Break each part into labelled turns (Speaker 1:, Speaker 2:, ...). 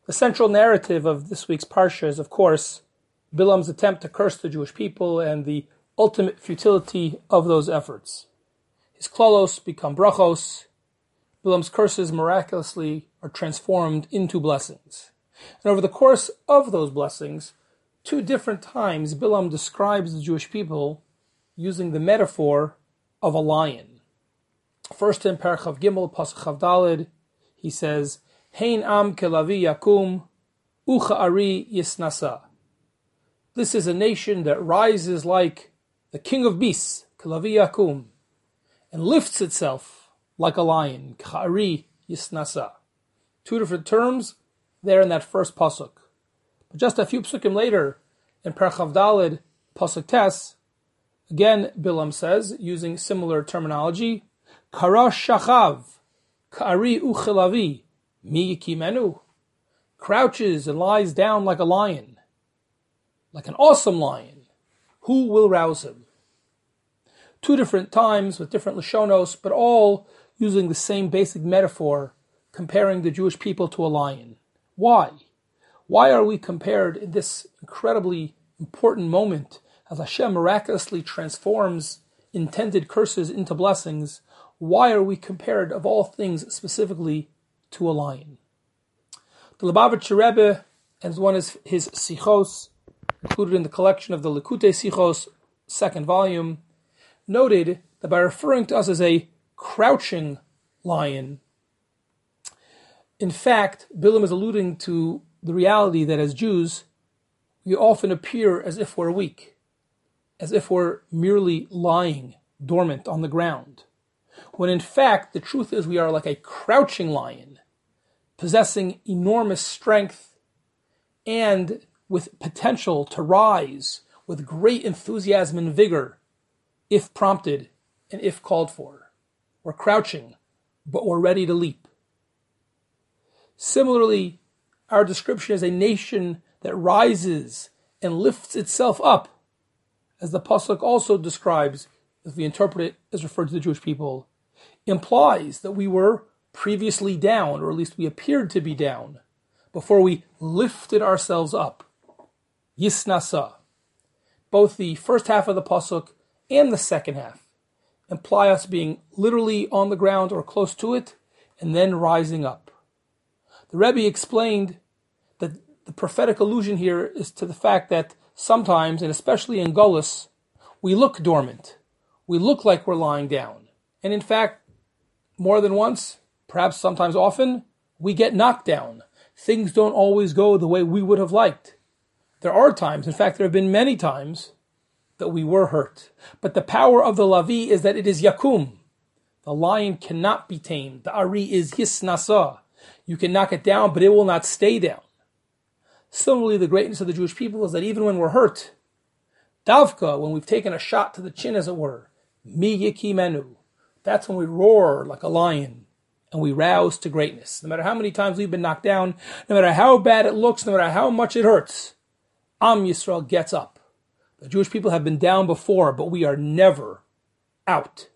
Speaker 1: The central narrative of this week's Parsha is, of course, Bilam's attempt to curse the Jewish people and the ultimate futility of those efforts. His klalos become brachos. Bilam's curses miraculously are transformed into blessings. And over the course of those blessings, 2 different times Bilam describes the Jewish people using the metaphor of a lion. First in Perek Chav Gimel, Pasuk Chav Daled, he says, Hein am kelavi yakum, ucha ari yisnasa. This is a nation that rises like the king of beasts, kelavi yakum, and lifts itself like a lion, k'ari yisnasa. 2 different terms there in that first pasuk. But just a few psukim later, in Perek Chav Daled, pasuk Tes, again Bilam says, using similar terminology, Kara shachav, k'ari uchilavi, mi yikimenu, crouches and lies down like a lion, like an awesome lion. Who will rouse him? 2 different times with different lashonos, but all using the same basic metaphor, comparing the Jewish people to a lion. Why? Why are we compared in this incredibly important moment as Hashem miraculously transforms intended curses into blessings? Why are we compared, of all things, specifically to a lion? The Lubavitcher Rebbe, as one of his sichos, included in the collection of the Likutei Sichos, 2nd volume, noted that by referring to us as a crouching lion, in fact, Bilam is alluding to the reality that as Jews, we often appear as if we're weak, as if we're merely lying dormant on the ground, when in fact the truth is we are like a crouching lion, possessing enormous strength and with potential to rise with great enthusiasm and vigor if prompted and if called for. We're crouching, but we're ready to leap. Similarly, our description as a nation that rises and lifts itself up, as the pasuk also describes, if we interpret it as referred to the Jewish people, implies that we were previously down, or at least we appeared to be down, before we lifted ourselves up. Yisnasa. Both the first half of the pasuk and the second half imply us being literally on the ground or close to it, and then rising up. The Rebbe explained that the prophetic allusion here is to the fact that sometimes, and especially in Golus, we look dormant. We look like we're lying down. And in fact, more than once, perhaps sometimes often, we get knocked down. Things don't always go the way we would have liked. There are times, in fact, there have been many times, that we were hurt. But the power of the Lavi is that it is Yakum. The lion cannot be tamed. The Ari is Yisnasa. You can knock it down, but it will not stay down. Similarly, the greatness of the Jewish people is that even when we're hurt, Davka, when we've taken a shot to the chin, as it were, Mi Yikimenu, that's when we roar like a lion and we rouse to greatness. No matter how many times we've been knocked down, no matter how bad it looks, no matter how much it hurts, Am Yisrael gets up. The Jewish people have been down before, but we are never out.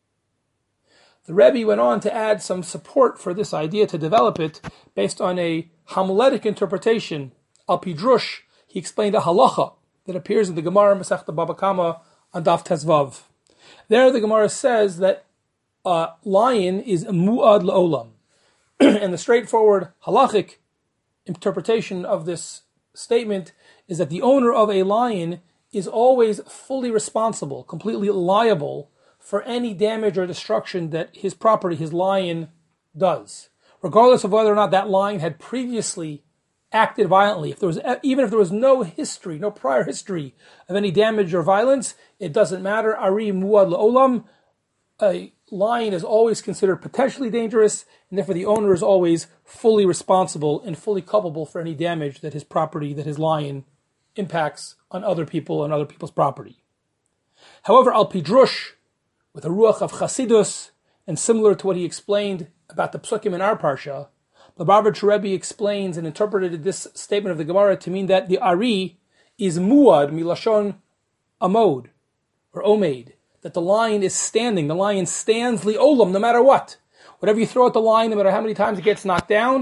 Speaker 1: The Rebbe went on to add some support for this idea, to develop it, based on a homiletic interpretation. Al Pidrush, he explained a halacha that appears in the Gemara Masechta Baba Kama on Daf Tezvav. There the Gemara says that a lion is mu'ad la'olam. And the straightforward halachic interpretation of this statement is that the owner of a lion is always fully responsible, completely liable for any damage or destruction that his property, his lion, does, regardless of whether or not that lion had previously acted violently. Even if there was no history, no prior history of any damage or violence, it doesn't matter. Ari muad la'olam, a lion is always considered potentially dangerous, and therefore the owner is always fully responsible and fully culpable for any damage that his property, that his lion, impacts on other people and other people's property. However, Al Pidrush, with a ruach of Chasidus, and similar to what he explained about the psukim in our parsha, the Lubavitcher Rebbe explains and interpreted this statement of the Gemara to mean that the Ari is muad milashon amod, or omed, that the lion is standing. The lion stands li'olam, no matter what. Whatever you throw at the lion, no matter how many times it gets knocked down,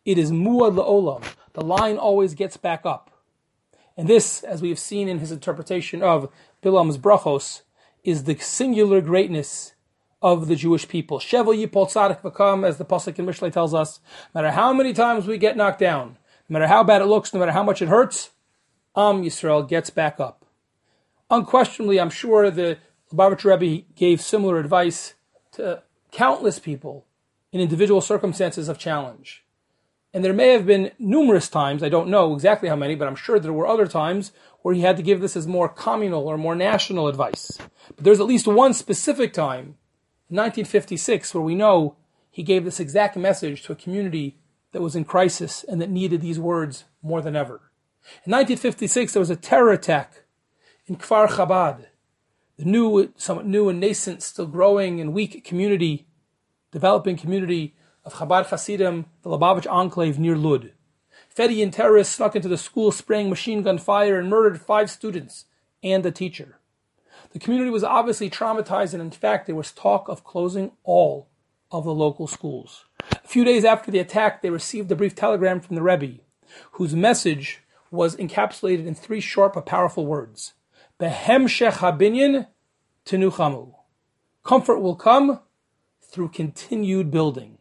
Speaker 1: It is muad la'olam. The line always gets back up. And this, as we have seen in his interpretation of Bilam's brachos, is the singular greatness of the Jewish people. Shevel yipol tzadik v'kam, as the pasuk in Mishlei tells us, no matter how many times we get knocked down, no matter how bad it looks, no matter how much it hurts, Am Yisrael gets back up. Unquestionably, I'm sure the Lubavitcher Rebbe gave similar advice to countless people in individual circumstances of challenge. And there may have been numerous times, I don't know exactly how many, but I'm sure there were other times where he had to give this as more communal or more national advice. But there's at least one specific time, in 1956, where we know he gave this exact message to a community that was in crisis and that needed these words more than ever. In 1956, there was a terror attack in Kfar Chabad, the somewhat new and nascent, still growing and weak community, developing community of Chabad Hasidim, the Lubavitch enclave near Lud. Fedayeen terrorists snuck into the school spraying machine gun fire and murdered 5 students and a teacher. The community was obviously traumatized, and in fact there was talk of closing all of the local schools. A few days after the attack, they received a brief telegram from the Rebbe, whose message was encapsulated in 3 short but powerful words. Behemshech habinyan tenuchamu. Comfort will come through continued building.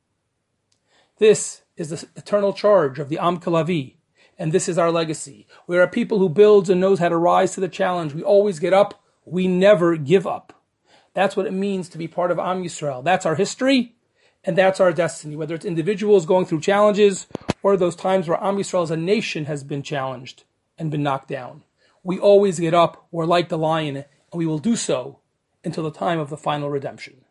Speaker 1: This is the eternal charge of the Am Kalavi, and this is our legacy. We are a people who builds and knows how to rise to the challenge. We always get up. We never give up. That's what it means to be part of Am Yisrael. That's our history, and that's our destiny. Whether it's individuals going through challenges, or those times where Am Yisrael as a nation has been challenged and been knocked down. We always get up. We're like the lion, and we will do so until the time of the final redemption.